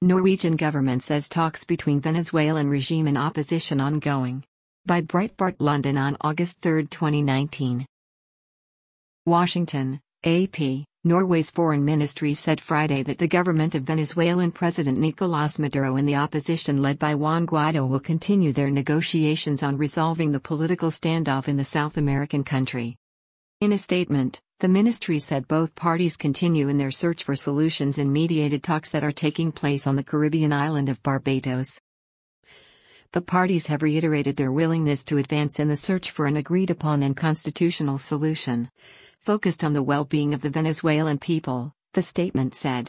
Norwegian government says talks between Venezuelan regime and opposition ongoing. By Breitbart London on August 3, 2019. Washington, AP. Norway's foreign ministry said Friday that the government of Venezuelan President Nicolás Maduro and the opposition led by Juan Guaidó will continue their negotiations on resolving the political standoff in the South American country. In a statement, the ministry said both parties continue in their search for solutions in mediated talks that are taking place on the Caribbean island of Barbados. The parties have reiterated their willingness to advance in the search for an agreed-upon and constitutional solution, focused on the well-being of the Venezuelan people, the statement said.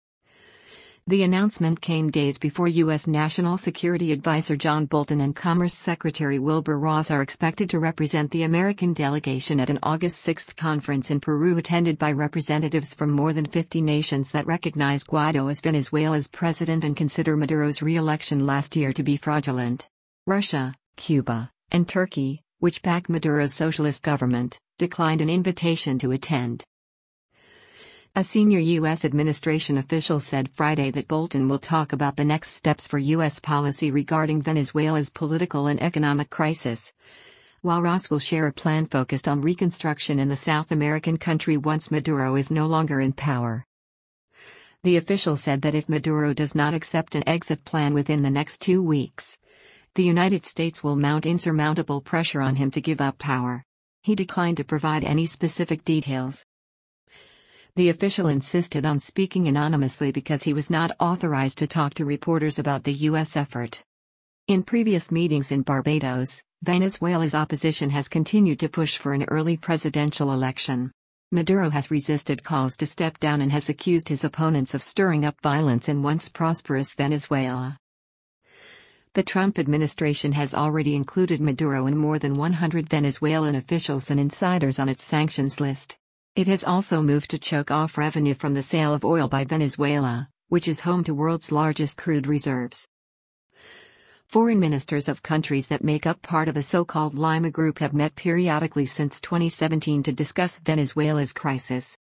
The announcement came days before U.S. National Security Advisor John Bolton and Commerce Secretary Wilbur Ross are expected to represent the American delegation at an August 6 conference in Peru attended by representatives from more than 50 nations that recognize Guaidó as Venezuela's president and consider Maduro's re-election last year to be fraudulent. Russia, Cuba, and Turkey, which back Maduro's socialist government, declined an invitation to attend. A senior U.S. administration official said Friday that Bolton will talk about the next steps for U.S. policy regarding Venezuela's political and economic crisis, while Ross will share a plan focused on reconstruction in the South American country once Maduro is no longer in power. The official said that if Maduro does not accept an exit plan within the next 2 weeks, the United States will mount insurmountable pressure on him to give up power. He declined to provide any specific details. The official insisted on speaking anonymously because he was not authorized to talk to reporters about the U.S. effort. In previous meetings in Barbados, Venezuela's opposition has continued to push for an early presidential election. Maduro has resisted calls to step down and has accused his opponents of stirring up violence in once prosperous Venezuela. The Trump administration has already included Maduro and more than 100 Venezuelan officials and insiders on its sanctions list. It has also moved to choke off revenue from the sale of oil by Venezuela, which is home to world's largest crude reserves. Foreign ministers of countries that make up part of the so-called Lima Group have met periodically since 2017 to discuss Venezuela's crisis.